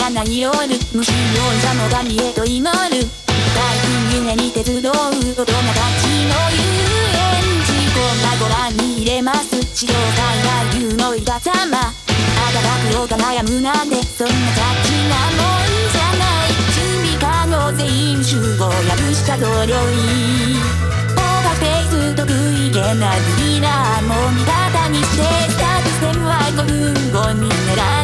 がない夜無心四者の神へと祈る大君夢にて集う大人たちの遊園地こんなご覧に入れます史上最大級のイカ様温くよ輝むなんてそんな雑なもんじゃない準備可能全員集合破した同僚員オーバーフェイス得意げなビギナーも味方にしてスタートステムは5分後に狙う